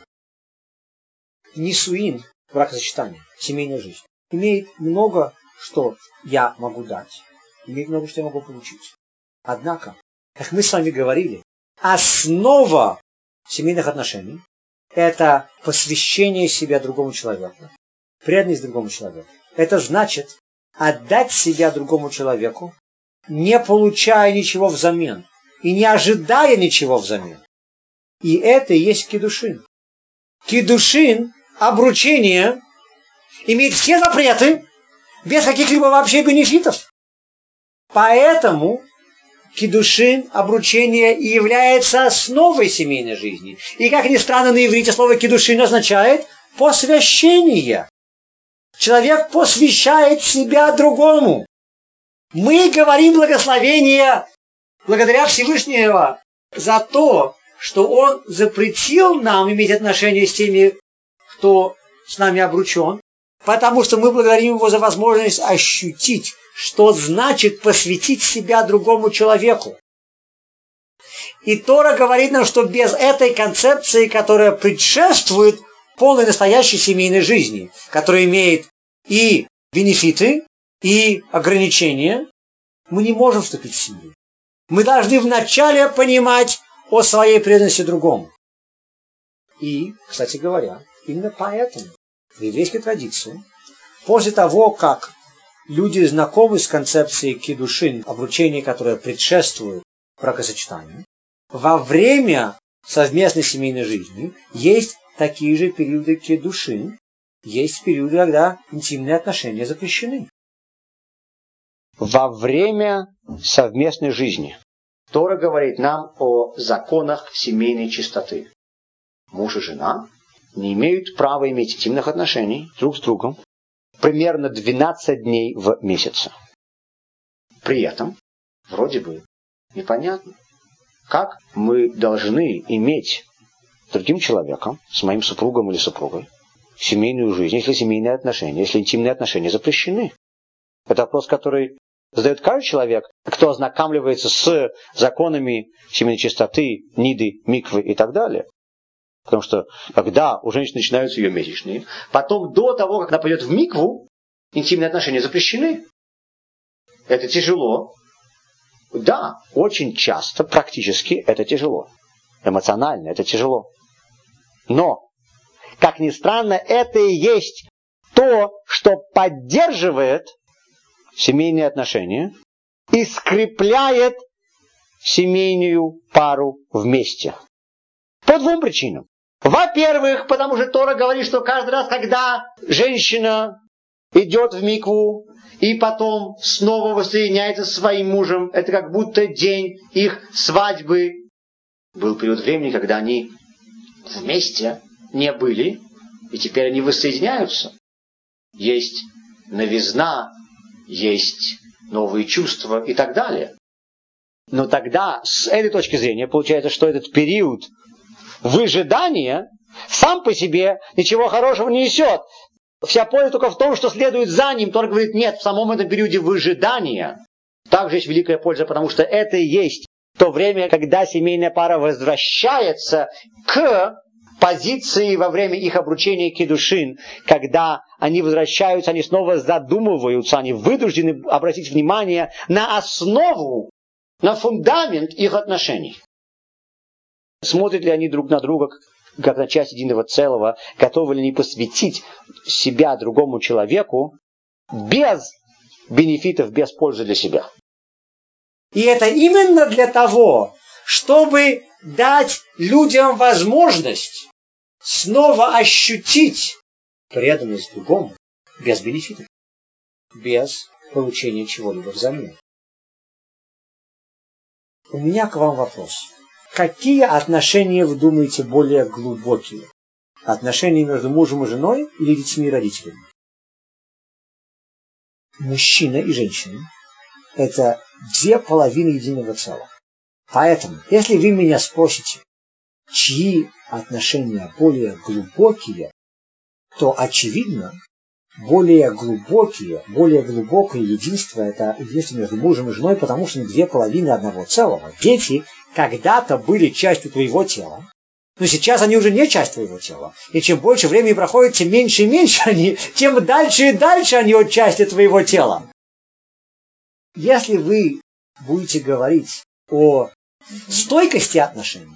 Нисуин, бракосочетание, семейная жизнь, имеет много, что я могу дать, имеет много, что я могу получить. Однако, как мы с вами говорили, основа семейных отношений – это посвящение себя другому человеку, преданность другому человеку. Это значит отдать себя другому человеку, не получая ничего взамен и не ожидая ничего взамен. И это и есть кидушин. Кидушин, обручение, имеет все запреты без каких-либо вообще бенефитов. Поэтому кидушин, обручение, и является основой семейной жизни. И, как ни странно, на иврите слово кидушин означает посвящение. Человек посвящает себя другому. Мы говорим благословение благодаря Всевышнего за то, что Он запретил нам иметь отношения с теми, кто с нами обручен, потому что мы благодарим Его за возможность ощутить, что значит посвятить себя другому человеку. И Тора говорит нам, что без этой концепции, которая предшествует полной настоящей семейной жизни, которая имеет и бенефиты, и ограничения, мы не можем вступить в семью. Мы должны вначале понимать о своей преданности другому. И, кстати говоря, именно поэтому в еврейской традиции, после того, как люди знакомы с концепцией кидушин, обручения, которое предшествует бракосочетанию, во время совместной семейной жизни есть такие же периоды кедушин. Есть периоды, когда интимные отношения запрещены. Во время совместной жизни Тора говорит нам о законах семейной чистоты. Муж и жена не имеют права иметь интимных отношений друг с другом примерно 12 дней в месяц. При этом, вроде бы, непонятно, как мы должны иметь с другим человеком, с моим супругом или супругой, семейную жизнь, если семейные отношения, если интимные отношения запрещены. Это вопрос, который задает каждый человек, кто ознакомливается с законами семейной чистоты, ниды, миквы и так далее. Потому что, когда у женщины начинаются ее месячные, потом до того, как она пойдет в микву, интимные отношения запрещены. Это тяжело. Да, очень часто, практически, это тяжело. Эмоционально это тяжело. Но, как ни странно, это и есть то, что поддерживает семейные отношения и скрепляет семейную пару вместе. По двум причинам. Во-первых, потому что Тора говорит, что каждый раз, когда женщина идет в микву и потом снова воссоединяется со своим мужем, это как будто день их свадьбы. Был период времени, когда они вместе не были, и теперь они воссоединяются. Есть новизна, есть новые чувства и так далее. Но тогда, с этой точки зрения, получается, что этот период выжидания сам по себе ничего хорошего не несет. Вся польза только в том, что следует за ним. Тора говорит, нет, в самом этом периоде выжидания также есть великая польза, потому что это и есть то время, когда семейная пара возвращается к позиции во время их обручения кедушин, когда они возвращаются, они снова задумываются, они вынуждены обратить внимание на основу, на фундамент их отношений. Смотрят ли они друг на друга, как на часть единого целого, готовы ли они посвятить себя другому человеку без бенефитов, без пользы для себя. И это именно для того, чтобы дать людям возможность снова ощутить преданность другому без бенефитов, без получения чего-либо взамен. У меня к вам вопрос. Какие отношения, вы думаете, более глубокие? Отношения между мужем и женой или детьми и родителями? Мужчина и женщина – это две половины единого целого. Поэтому, если вы меня спросите, чьи отношения более глубокие, то очевидно, более глубокое единство – это единство между мужем и женой, потому что они две половины одного целого. Дети когда-то были частью твоего тела, но сейчас они уже не часть твоего тела. И чем больше времени проходит, тем меньше и меньше они, тем дальше и дальше они от части твоего тела. Если вы будете говорить о стойкость отношений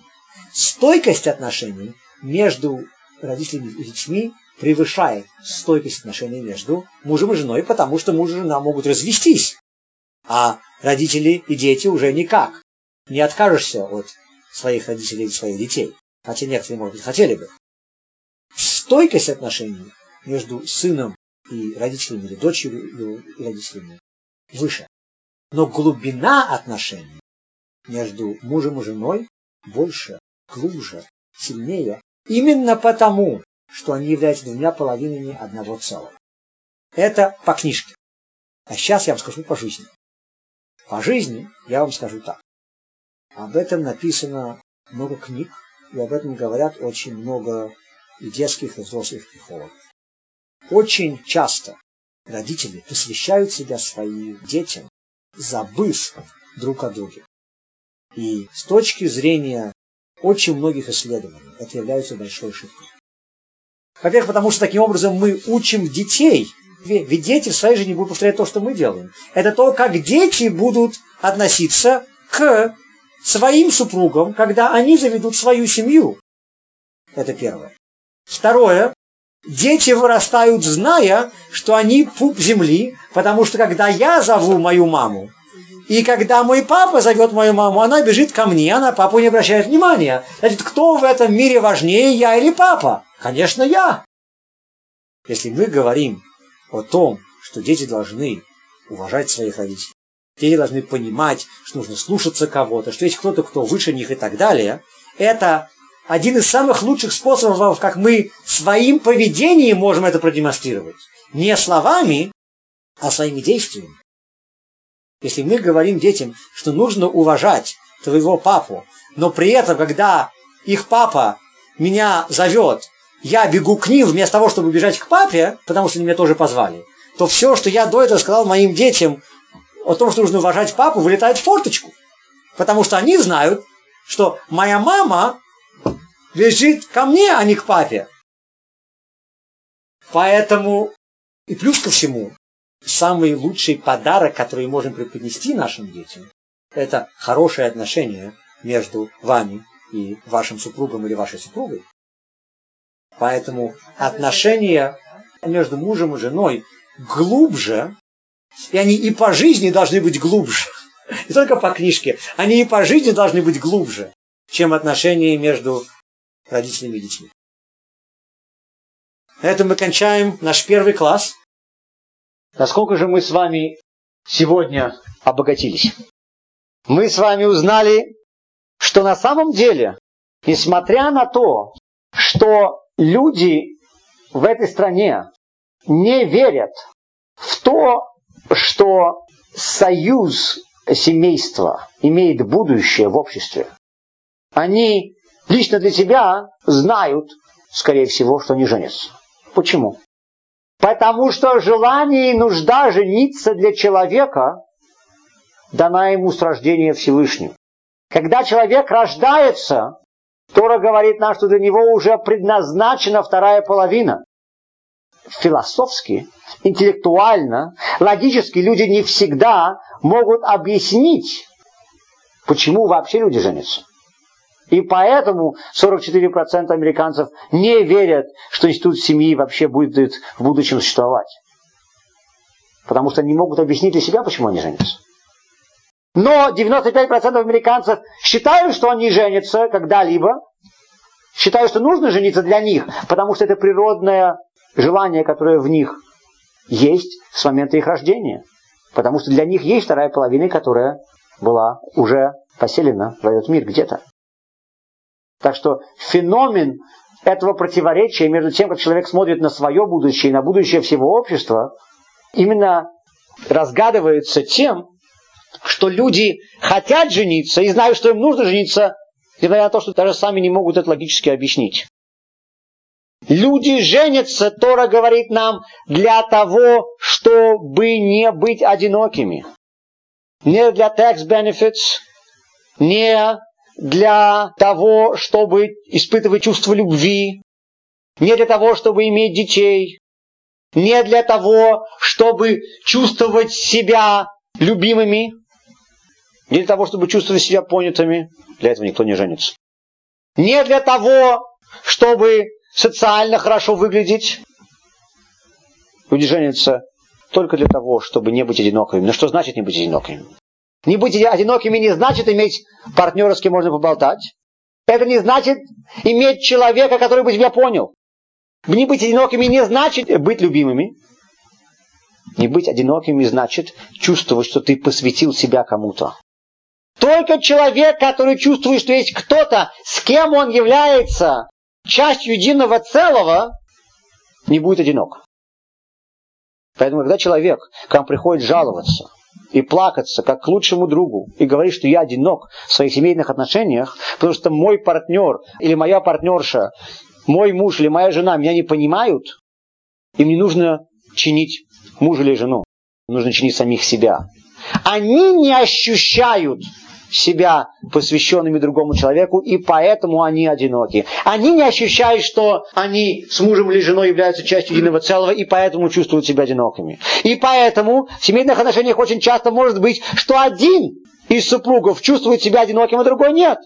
между родителями и детьми превышает стойкость отношений между мужем и женой, потому что муж и жена могут развестись, а родители и дети уже никак. Не откажешься от своих родителей и своих детей, хотя некоторые, может быть, хотели бы. Стойкость отношений между сыном и родителями, или дочерью и родителями выше. Но глубина отношений между мужем и женой больше, глубже, сильнее, именно потому, что они являются двумя половинами одного целого. Это по книжке. А сейчас я вам скажу по жизни. По жизни я вам скажу так. Об этом написано много книг, и об этом говорят очень много и детских, и взрослых психологов. Очень часто родители посвящают себя своим детям, забыв друг о друге. И с точки зрения очень многих исследований это является большой ошибкой. Во-первых, потому что таким образом мы учим детей. Ведь дети в своей жизни будут повторять то, что мы делаем. Это то, как дети будут относиться к своим супругам, когда они заведут свою семью. Это первое. Второе. Дети вырастают, зная, что они пуп земли, потому что когда я зову мою маму, И когда мой папа зовет мою маму, она бежит ко мне, она папу не обращает внимания. Значит, кто в этом мире важнее, я или папа? Конечно, я. Если мы говорим о том, что дети должны уважать своих родителей, дети должны понимать, что нужно слушаться кого-то, что есть кто-то, кто выше них и так далее, это один из самых лучших способов, как мы своим поведением можем это продемонстрировать. Не словами, а своими действиями. Если мы говорим детям, что нужно уважать твоего папу, но при этом, когда их папа меня зовет, я бегу к ним вместо того, чтобы бежать к папе, потому что они меня тоже позвали, то все, что я до этого сказал моим детям о том, что нужно уважать папу, вылетает в форточку. Потому что они знают, что моя мама бежит ко мне, а не к папе. Поэтому, и плюс ко всему, самый лучший подарок, который мы можем преподнести нашим детям, это хорошее отношение между вами и вашим супругом или вашей супругой. Поэтому отношения между мужем и женой глубже, и они и по жизни должны быть глубже, не только по книжке, они и по жизни должны быть глубже, чем отношения между родителями и детьми. На этом мы кончаем наш первый класс. Насколько же мы с вами сегодня обогатились? Мы с вами узнали, что на самом деле, несмотря на то, что люди в этой стране не верят в то, что союз семейства имеет будущее в обществе, они лично для себя знают, скорее всего, что не женятся. Почему? Потому что желание и нужда жениться для человека дана ему с рождения Всевышним. Когда человек рождается, Тора говорит нам, что для него уже предназначена вторая половина. Философски, интеллектуально, логически люди не всегда могут объяснить, почему вообще люди женятся. И поэтому 44% американцев не верят, что институт семьи вообще будет в будущем существовать. Потому что они могут объяснить для себя, почему они женятся. Но 95% американцев считают, что они женятся когда-либо, считают, что нужно жениться для них, потому что это природное желание, которое в них есть с момента их рождения. Потому что для них есть вторая половина, которая была уже поселена в этот мир где-то. Так что феномен этого противоречия между тем, как человек смотрит на свое будущее и на будущее всего общества, именно разгадывается тем, что люди хотят жениться и знают, что им нужно жениться, несмотря на то, что даже сами не могут это логически объяснить. Люди женятся, Тора говорит нам, для того, чтобы не быть одинокими. Не для tax benefits, не для того, чтобы испытывать чувство любви, не для того, чтобы иметь детей, не для того, чтобы чувствовать себя любимыми, не для того, чтобы чувствовать себя понятыми. Для этого никто не женится. Не для того, чтобы социально хорошо выглядеть. Люди женятся только для того, чтобы не быть одинокими. Но что значит не быть одинокими? Не быть одинокими не значит иметь партнера, с кем можно поболтать. Это не значит иметь человека, который бы тебя понял. Не быть одинокими не значит быть любимыми. Не быть одинокими значит чувствовать, что ты посвятил себя кому-то. Только человек, который чувствует, что есть кто-то, с кем он является частью единого целого, не будет одинок. Поэтому, когда человек к вам приходит жаловаться и плакаться, как к лучшему другу, и говорит, что я одинок в своих семейных отношениях, потому что мой партнер или моя партнерша, мой муж или моя жена меня не понимают, им не нужно чинить мужа или жену, нужно чинить самих себя. Они не ощущают себя посвященными другому человеку, и поэтому они одиноки. Они не ощущают, что они с мужем или женой являются частью единого целого, и поэтому чувствуют себя одинокими. И поэтому в семейных отношениях очень часто может быть, что один из супругов чувствует себя одиноким, а другой нет.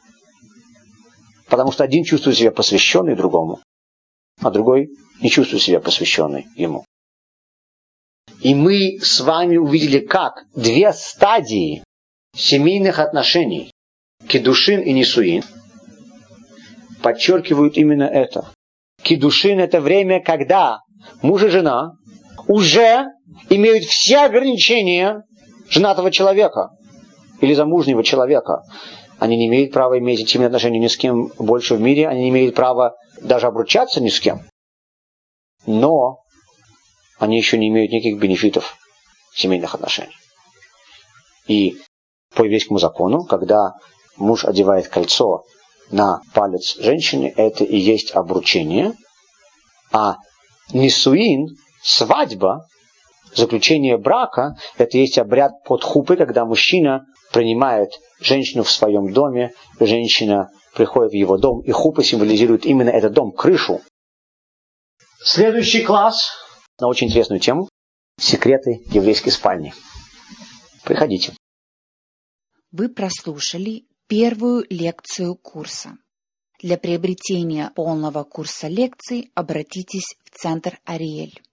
Потому что один чувствует себя посвященный другому, а другой не чувствует себя посвященный ему. И мы с вами увидели, как две стадии семейных отношений, кидушин и нисуин, подчеркивают именно это. Кидушин – это время, когда муж и жена уже имеют все ограничения женатого человека или замужнего человека. Они не имеют права иметь интимные отношения ни с кем больше в мире, они не имеют права даже обручаться ни с кем. Но они еще не имеют никаких бенефитов семейных отношений. И по еврейскому закону, когда муж одевает кольцо на палец женщины, это и есть обручение, а нисуин, свадьба, заключение брака, это есть обряд под хупой, когда мужчина принимает женщину в своем доме, женщина приходит в его дом, и хупа символизирует именно этот дом, крышу. Следующий класс на очень интересную тему – секреты еврейской спальни. Приходите. Вы прослушали первую лекцию курса. Для приобретения полного курса лекций обратитесь в Центр Ариэль.